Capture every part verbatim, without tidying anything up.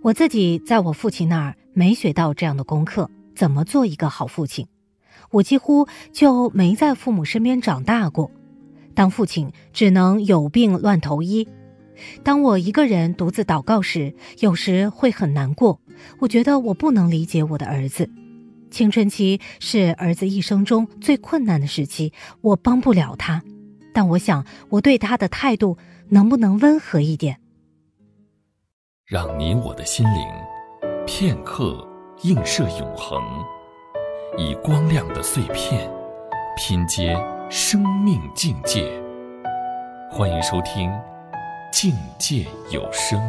我自己在我父亲那儿没学到这样的功课，怎么做一个好父亲。我几乎就没在父母身边长大过，当父亲只能有病乱投医。当我一个人独自祷告时，有时会很难过，我觉得我不能理解我的儿子。青春期是儿子一生中最困难的时期，我帮不了他，但我想我对他的态度能不能温和一点。 让你我的心灵片刻映射永恒，以光亮的碎片拼接生命境界。欢迎收听境界有声。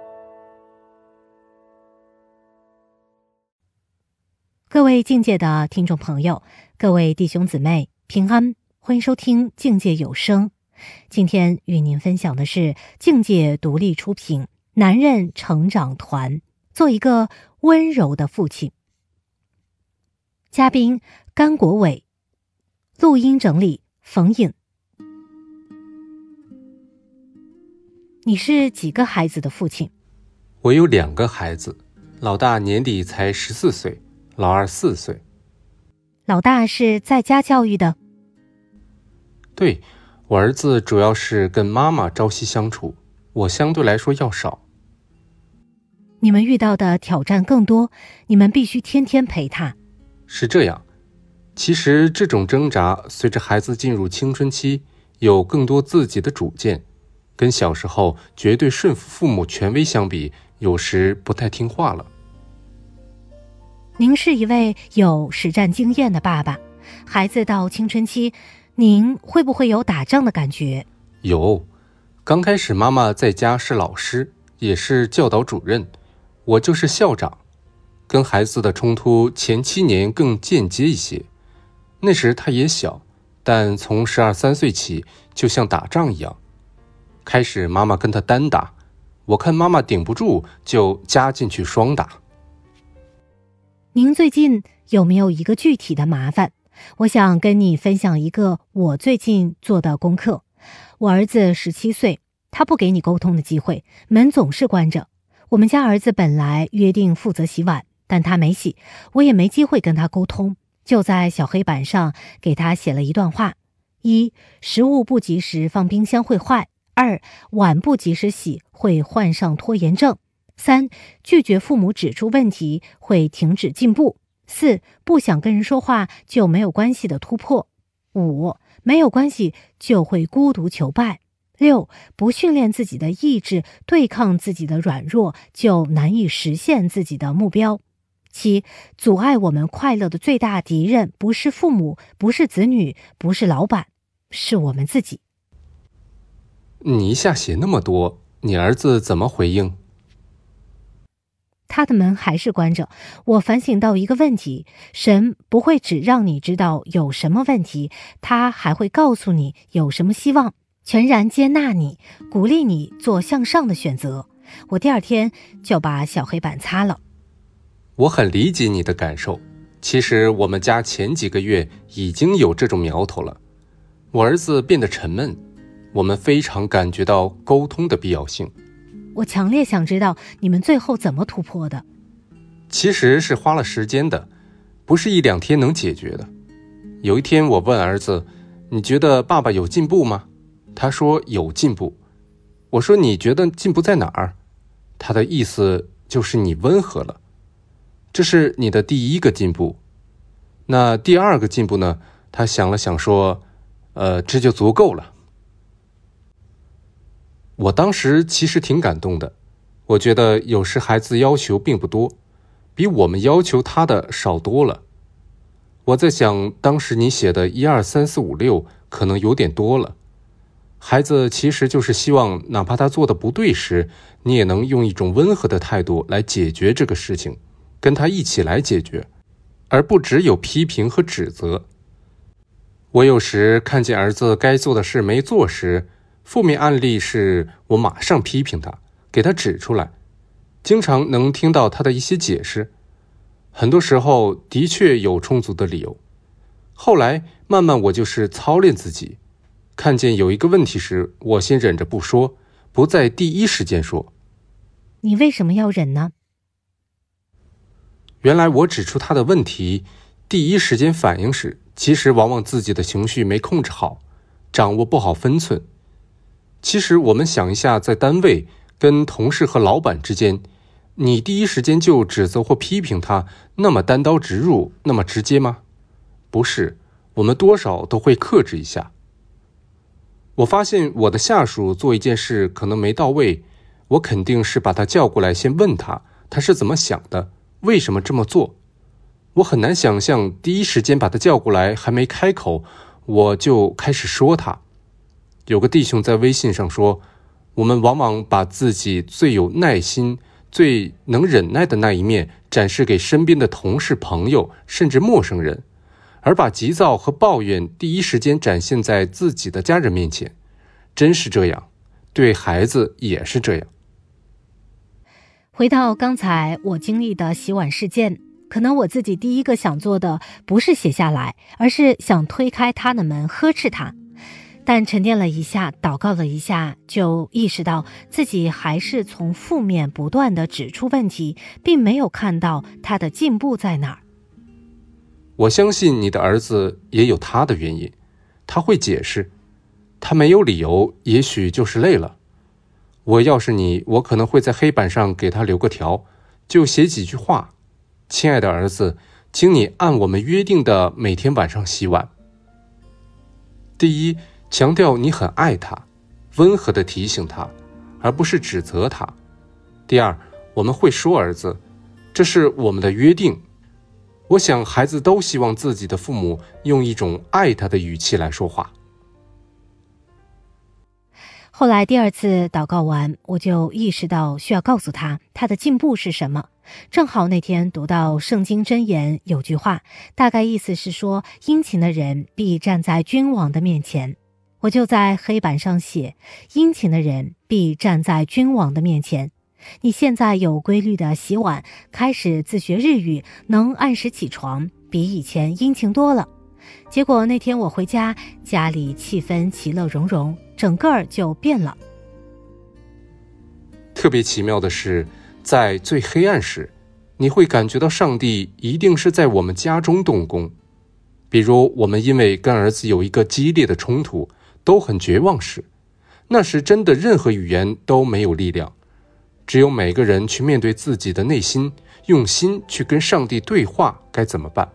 各位境界的听众朋友，各位弟兄姊妹平安，欢迎收听境界有声。今天与您分享的是境界独立出品男人成长团，做一个温柔的父亲。嘉宾甘国伟，录音整理冯颖。你是几个孩子的父亲？ 我有两个孩子，老大年底才十四岁，老二四岁。 老大是在家教育的？ 对，我儿子主要是跟妈妈朝夕相处，我相对来说要少。 你们遇到的挑战更多，你们必须天天陪他。 是这样，其实这种挣扎随着孩子进入青春期，有更多自己的主见，跟小时候绝对顺服父母权威相比，有时不太听话了。 您是一位有实战经验的爸爸，孩子到青春期，您会不会有打仗的感觉？ 有，刚开始妈妈在家是老师，也是教导主任，我就是校长，跟孩子的冲突前七年更间接一些。那时他也小，但从十二三岁起，就像打仗一样。开始妈妈跟他单打，我看妈妈顶不住，就加进去双打。 您最近有没有一个具体的麻烦？我想跟你分享一个我最近做的功课。我儿子十七岁，他不给你沟通的机会，门总是关着。我们家儿子本来约定负责洗碗，但他没洗，我也没机会跟他沟通，就在小黑板上给他写了一段话：一、食物不及时放冰箱会坏；二、碗不及时洗会患上拖延症；三、拒绝父母指出问题会停止进步；四、不想跟人说话就没有关系的突破；五、没有关系就会孤独求败；六、不训练自己的意志对抗自己的软弱就难以实现自己的目标；七、阻碍我们快乐的最大敌人不是父母，不是子女，不是老板，是我们自己。 你一下写那么多，你儿子怎么回应？ 他的门还是关着。我反省到一个问题，神不会只让你知道有什么问题，他还会告诉你有什么希望，全然接纳你，鼓励你做向上的选择。我第二天就把小黑板擦了。 我很理解你的感受，其实我们家前几个月已经有这种苗头了。我儿子变得沉闷，我们非常感觉到沟通的必要性。 我强烈想知道你们最后怎么突破的。 其实是花了时间的，不是一两天能解决的。有一天我问儿子，你觉得爸爸有进步吗？他说有进步。我说你觉得进步在哪儿？他的意思就是你温和了，这是你的第一个进步。那第二个进步呢？他想了想说，呃，这就足够了。我当时其实挺感动的，我觉得有时孩子要求并不多，比我们要求他的少多了。我在想，当时你写的一二三四五六可能有点多了。孩子其实就是希望，哪怕他做的不对时，你也能用一种温和的态度来解决这个事情，跟他一起来解决，而不只有批评和指责。我有时看见儿子该做的事没做时，负面案例是我马上批评他，给他指出来，经常能听到他的一些解释，很多时候的确有充足的理由。后来慢慢我就是操练自己，看见有一个问题时，我先忍着不说，不在第一时间说。 你为什么要忍呢？ 原来我指出他的问题，第一时间反应时，其实往往自己的情绪没控制好，掌握不好分寸。其实我们想一下，在单位跟同事和老板之间，你第一时间就指责或批评他，那么单刀直入，那么直接吗？不是，我们多少都会克制一下。我发现我的下属做一件事可能没到位，我肯定是把他叫过来，先问他他是怎么想的，为什么这么做。我很难想象第一时间把他叫过来，还没开口我就开始说他。有个弟兄在微信上说，我们往往把自己最有耐心、最能忍耐的那一面展示给身边的同事、朋友，甚至陌生人，而把急躁和抱怨第一时间展现在自己的家人面前。真是这样，对孩子也是这样。 回到刚才我经历的洗碗事件，可能我自己第一个想做的不是写下来，而是想推开他的门，呵斥他。但沉淀了一下，祷告了一下，就意识到自己还是从负面不断地指出问题，并没有看到他的进步在哪儿。 我相信你的儿子也有他的原因，他会解释，他没有理由，也许就是累了。我要是你，我可能会在黑板上给他留个条，就写几句话：亲爱的儿子，请你按我们约定的每天晚上洗碗。第一，强调你很爱他，温和地提醒他，而不是指责他。第二，我们会说儿子，这是我们的约定。我想孩子都希望自己的父母用一种爱他的语气来说话。 后来第二次祷告完，我就意识到需要告诉他他的进步是什么。正好那天读到圣经箴言有句话，大概意思是说，殷勤的人必站在君王的面前。我就在黑板上写，殷勤的人必站在君王的面前。你现在有规律的洗碗，开始自学日语，能按时起床，比以前殷勤多了。结果那天我回家，家里气氛其乐融融，整个儿就变了。 特别奇妙的是，在最黑暗时，你会感觉到上帝一定是在我们家中动工。比如我们因为跟儿子有一个激烈的冲突，都很绝望时，那时真的任何语言都没有力量，只有每个人去面对自己的内心，用心去跟上帝对话，该怎么办？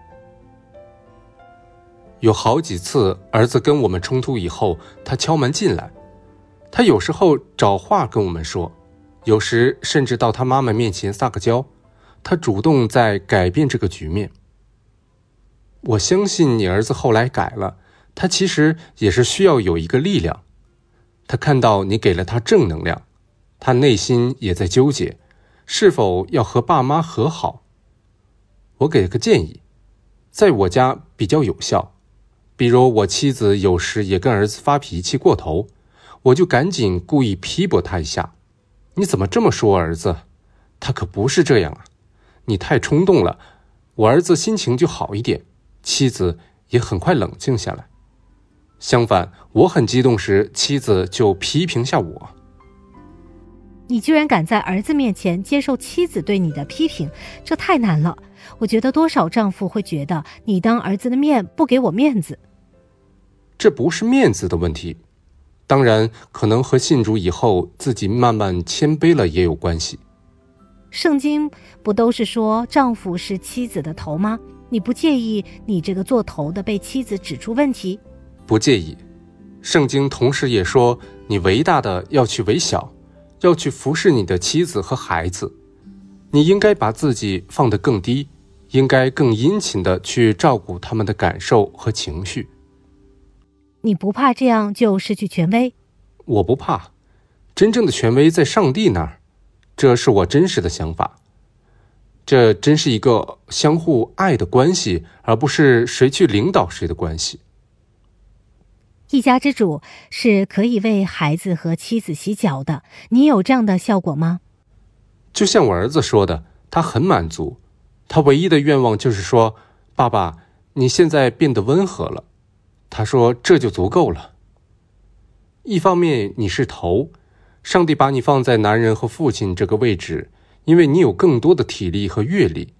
有好几次儿子跟我们冲突以后，他敲门进来，他有时候找话跟我们说，有时甚至到他妈妈面前撒个娇，他主动在改变这个局面。我相信你儿子后来改了，他其实也是需要有一个力量。他看到你给了他正能量，他内心也在纠结，是否要和爸妈和好。我给个建议，在我家比较有效。比如我妻子有时也跟儿子发脾气过头，我就赶紧故意批驳他一下，你怎么这么说儿子？他可不是这样啊，你太冲动了。我儿子心情就好一点，妻子也很快冷静下来。相反，我很激动时，妻子就批评下我。 你居然敢在儿子面前接受妻子对你的批评，这太难了。我觉得多少丈夫会觉得你当儿子的面不给我面子。 这不是面子的问题，当然可能和信主以后自己慢慢谦卑了也有关系。 圣经不都是说丈夫是妻子的头吗？你不介意你这个做头的被妻子指出问题？ 不介意。圣经同时也说，你为大的要去为小，要去服侍你的妻子和孩子。你应该把自己放得更低，应该更殷勤地去照顾他们的感受和情绪。 你不怕这样就失去权威？ 我不怕，真正的权威在上帝那儿，这是我真实的想法。这真是一个相互爱的关系，而不是谁去领导谁的关系。 一家之主是可以为孩子和妻子洗脚的，你有这样的效果吗？ 就像我儿子说的，他很满足，他唯一的愿望就是说，爸爸，你现在变得温和了。他说这就足够了。一方面你是头，上帝把你放在男人和父亲这个位置，因为你有更多的体力和阅历，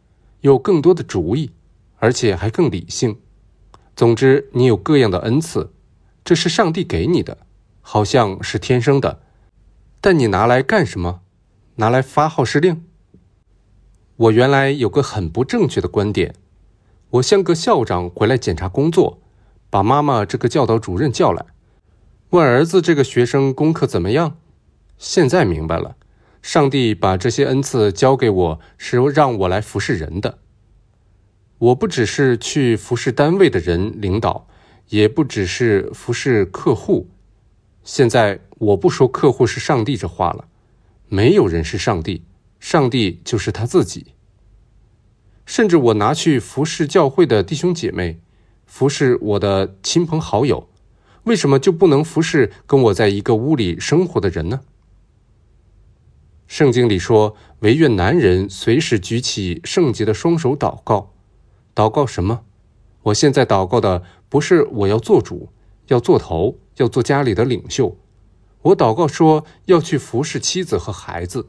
有更多的主意，而且还更理性。总之，你有各样的恩赐，这是上帝给你的，好像是天生的。但你拿来干什么？拿来发号施令？我原来有个很不正确的观点，我像个校长回来检查工作，把妈妈这个教导主任叫来，问儿子这个学生功课怎么样。现在明白了，上帝把这些恩赐交给我，是让我来服侍人的。我不只是去服侍单位的人领导，也不只是服侍客户。现在我不说客户是上帝这话了，没有人是上帝，上帝就是他自己。甚至我拿去服侍教会的弟兄姐妹，服侍我的亲朋好友，为什么就不能服侍跟我在一个屋里生活的人呢？圣经里说，惟愿男人随时举起圣洁的双手祷告。祷告什么？我现在祷告的不是我要做主，要做头，要做家里的领袖。我祷告说要去服侍妻子和孩子。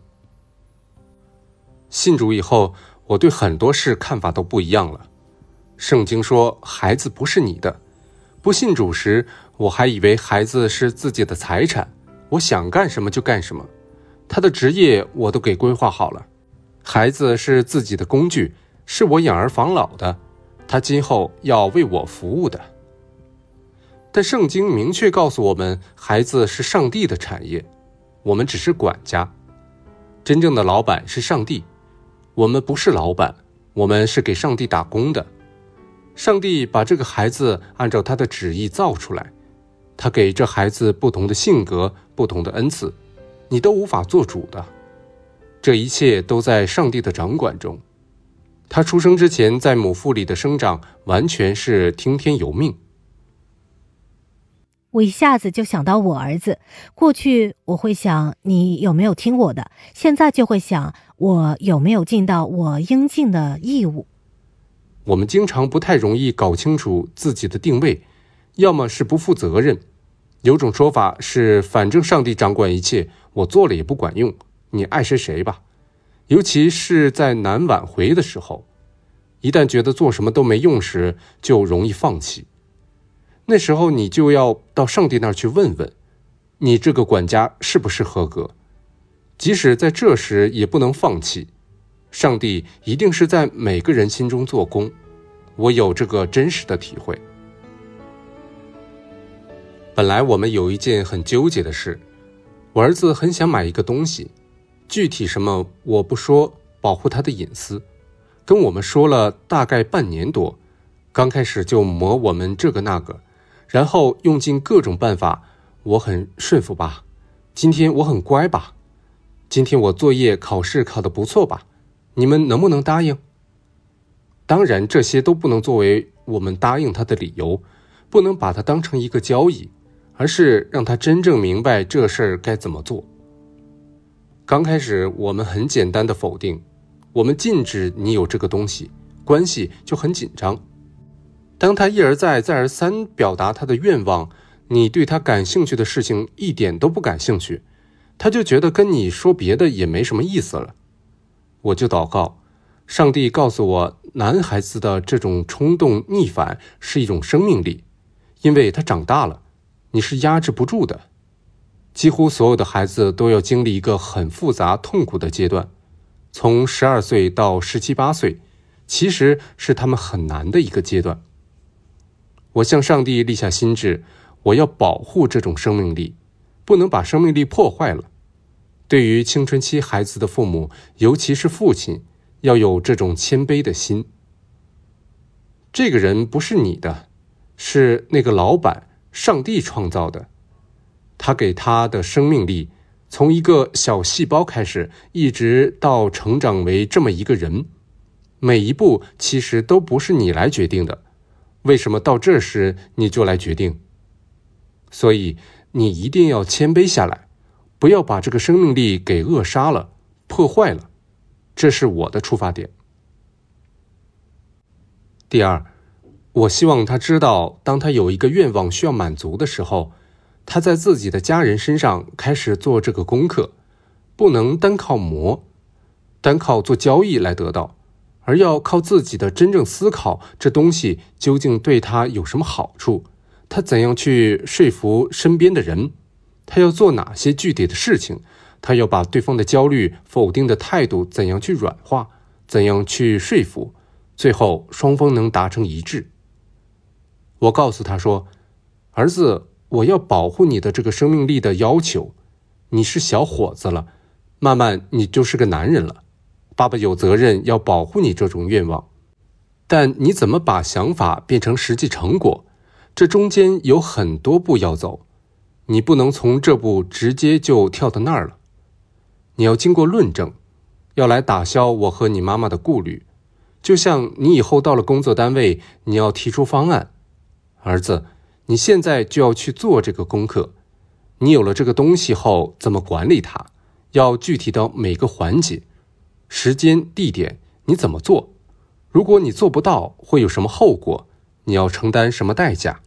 信主以后，我对很多事看法都不一样了。圣经说孩子不是你的，不信主时，我还以为孩子是自己的财产，我想干什么就干什么，他的职业我都给规划好了。孩子是自己的工具，是我养儿防老的，他今后要为我服务的。但圣经明确告诉我们，孩子是上帝的产业，我们只是管家。真正的老板是上帝，我们不是老板，我们是给上帝打工的。上帝把这个孩子按照他的旨意造出来，他给这孩子不同的性格，不同的恩赐，你都无法做主的。这一切都在上帝的掌管中。他出生之前在母腹里的生长完全是听天由命。 我一下子就想到我儿子，过去我会想你有没有听我的，现在就会想我有没有尽到我应尽的义务。 我们经常不太容易搞清楚自己的定位，要么是不负责任，有种说法是反正上帝掌管一切，我做了也不管用，你爱谁谁吧。尤其是在难挽回的时候，一旦觉得做什么都没用时，就容易放弃。那时候你就要到上帝那儿去问问，你这个管家是不是合格？即使在这时也不能放弃，上帝一定是在每个人心中做工，我有这个真实的体会。本来我们有一件很纠结的事，我儿子很想买一个东西，具体什么我不说，保护他的隐私，跟我们说了大概半年多，刚开始就磨我们这个那个，然后用尽各种办法，我很顺服吧，今天我很乖吧，今天我作业考试考得不错吧，你们能不能答应？当然这些都不能作为我们答应他的理由，不能把它当成一个交易，而是让他真正明白这事儿该怎么做。刚开始我们很简单的否定，我们禁止你有这个东西，关系就很紧张。当他一而再再而三表达他的愿望，你对他感兴趣的事情一点都不感兴趣，他就觉得跟你说别的也没什么意思了。我就祷告，上帝告诉我，男孩子的这种冲动逆反是一种生命力，因为他长大了，你是压制不住的。几乎所有的孩子都要经历一个很复杂痛苦的阶段，从十二岁到十七八岁，其实是他们很难的一个阶段。我向上帝立下心志，我要保护这种生命力，不能把生命力破坏了。对于青春期孩子的父母，尤其是父亲，要有这种谦卑的心。这个人不是你的，是那个老板，上帝创造的。他给他的生命力，从一个小细胞开始，一直到成长为这么一个人，每一步其实都不是你来决定的，为什么到这时你就来决定？所以你一定要谦卑下来，不要把这个生命力给扼杀了，破坏了，这是我的出发点。第二，我希望他知道，当他有一个愿望需要满足的时候，他在自己的家人身上开始做这个功课，不能单靠磨，单靠做交易来得到， 而要靠自己的真正思考，这东西究竟对他有什么好处，他怎样去说服身边的人，他要做哪些具体的事情，他要把对方的焦虑、否定的态度怎样去软化，怎样去说服，最后双方能达成一致。我告诉他说，儿子，我要保护你的这个生命力的要求，你是小伙子了，慢慢你就是个男人了，爸爸有责任要保护你这种愿望，但你怎么把想法变成实际成果，这中间有很多步要走，你不能从这步直接就跳到那儿了，你要经过论证，要来打消我和你妈妈的顾虑，就像你以后到了工作单位，你要提出方案，儿子，你现在就要去做这个功课，你有了这个东西后怎么管理它，要具体到每个环节，时间、地点，你怎么做，如果你做不到会有什么后果，你要承担什么代价。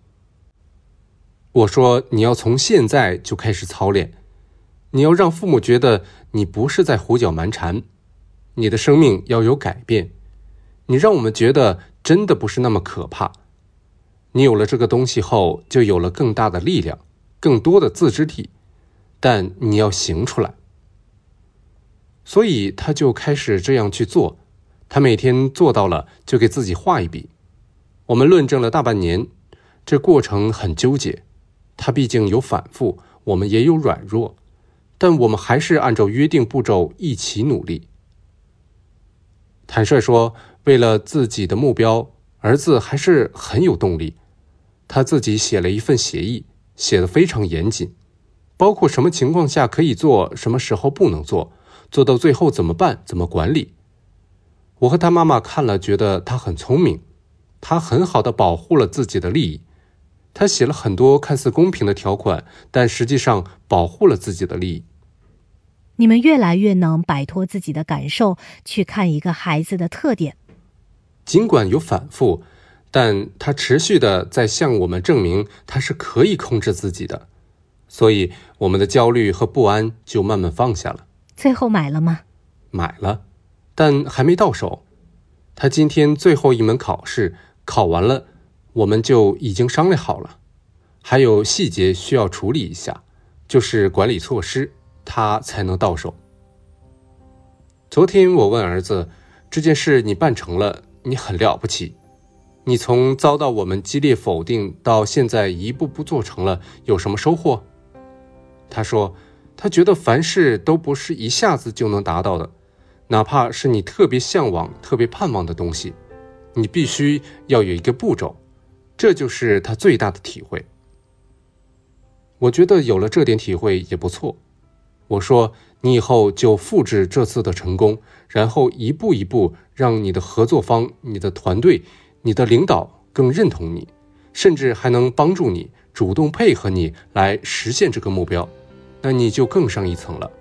我说你要从现在就开始操练，你要让父母觉得你不是在胡搅蛮缠，你的生命要有改变，你让我们觉得真的不是那么可怕。你有了这个东西后，就有了更大的力量，更多的自制力，但你要行出来。所以他就开始这样去做，他每天做到了就给自己画一笔。我们论证了大半年，这过程很纠结，他毕竟有反复，我们也有软弱，但我们还是按照约定步骤一起努力。坦率说，为了自己的目标，儿子还是很有动力。他自己写了一份协议，写得非常严谨，包括什么情况下可以做，什么时候不能做，做到最后怎么办，怎么管理。我和他妈妈看了，觉得他很聪明，他很好地保护了自己的利益。他写了很多看似公平的条款，但实际上保护了自己的利益。 你们越来越能摆脱自己的感受，去看一个孩子的特点。 尽管有反复，但他持续地在向我们证明他是可以控制自己的，所以我们的焦虑和不安就慢慢放下了。 最后买了吗？ 买了，但还没到手。他今天最后一门考试考完了，我们就已经商量好了，还有细节需要处理一下，就是管理措施，他才能到手。昨天我问儿子，这件事你办成了，你很了不起，你从遭到我们激烈否定到现在一步步做成了，有什么收获？他说他觉得凡事都不是一下子就能达到的，哪怕是你特别向往特别盼望的东西，你必须要有一个步骤，这就是他最大的体会。我觉得有了这点体会也不错。我说你以后就复制这次的成功，然后一步一步让你的合作方、你的团队、你的领导更认同你，甚至还能帮助你，主动配合你来实现这个目标，那你就更上一层了。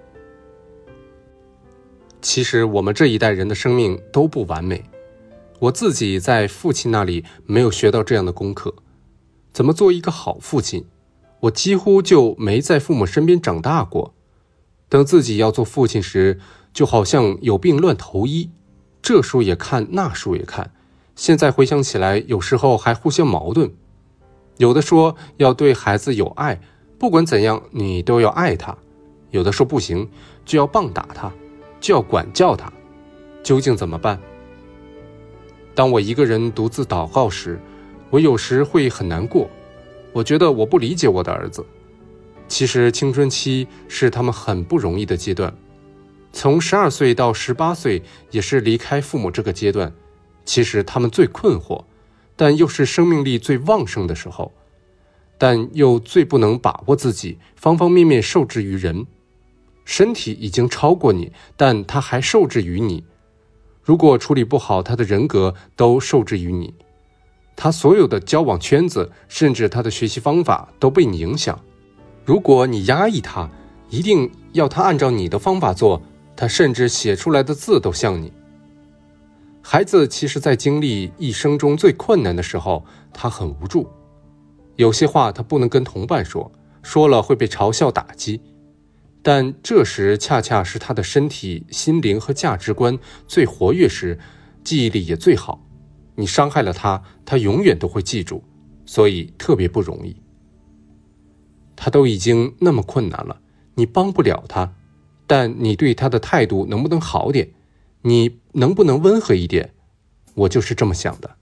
其实我们这一代人的生命都不完美，我自己在父亲那里没有学到这样的功课，怎么做一个好父亲，我几乎就没在父母身边长大过。等自己要做父亲时，就好像有病乱投医，这书也看，那书也看，现在回想起来，有时候还互相矛盾。有的说要对孩子有爱，不管怎样你都要爱他，有的说不行，就要棒打他，就要管教他，究竟怎么办？当我一个人独自祷告时，我有时会很难过，我觉得我不理解我的儿子。其实青春期是他们很不容易的阶段，从十二岁到十八岁也是离开父母这个阶段，其实他们最困惑，但又是生命力最旺盛的时候，但又最不能把握自己，方方面面受制于人。身体已经超过你，但他还受制于你。如果处理不好，他的人格都受制于你，他所有的交往圈子，甚至他的学习方法都被你影响。如果你压抑他，一定要他按照你的方法做，他甚至写出来的字都像你。孩子其实在经历一生中最困难的时候，他很无助，有些话他不能跟同伴说，说了会被嘲笑打击，但这时恰恰是他的身体、心灵和价值观最活跃时， 记忆力也最好，你伤害了他，他永远都会记住，所以特别不容易。他都已经那么困难了，你帮不了他，但你对他的态度能不能好点？你能不能温和一点？我就是这么想的。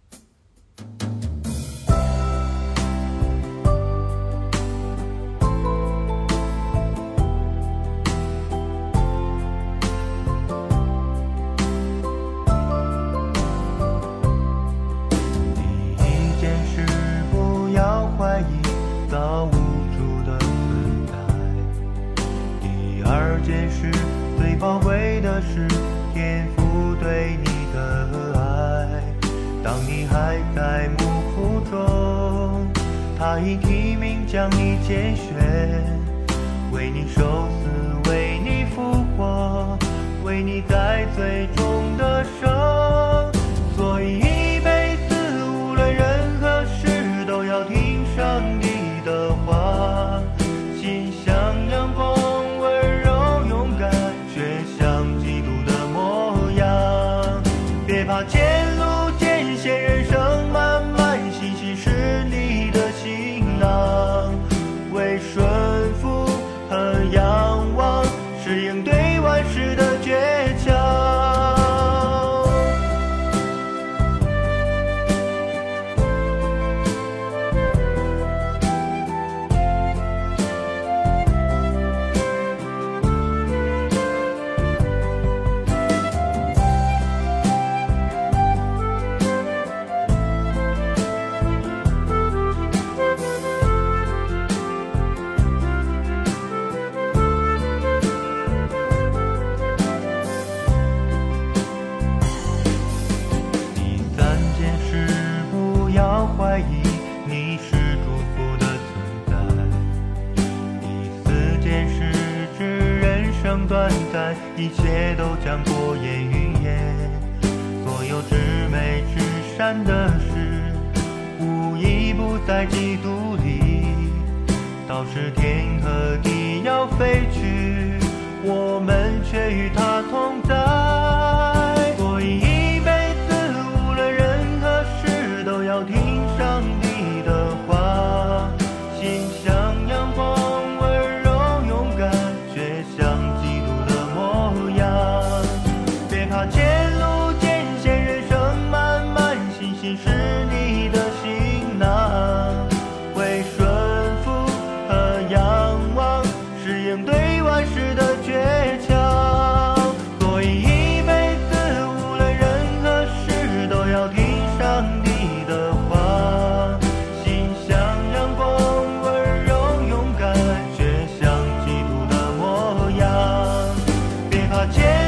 宝贵的是天父对你的爱，当你还在目苦中，他已提名将你拣选，为你受死，为你复活，为你在最终的生。所以一辈子无论任何事都要听上帝的话，心像阳光怕前路艰险，人生漫漫，信心是你的行囊，为顺服和仰望，是应对万事的倔强。怀疑你是祝福的存在，第四件事指人生短暂，一切都将过眼云烟，所有至美至善的事无一不在基督里，到时天和地要废去，我们却与他同在。所以一辈子无论任何事都要听上帝的话，心像阳光温柔勇敢，却像基督的模样。别怕前路艰险，人生漫漫，信心是你的行囊，为顺服和仰望，是应对万事的倔强。所以一辈子无论任何事都要听上帝的话，心像阳光温柔勇敢，却像基督的模样。别怕前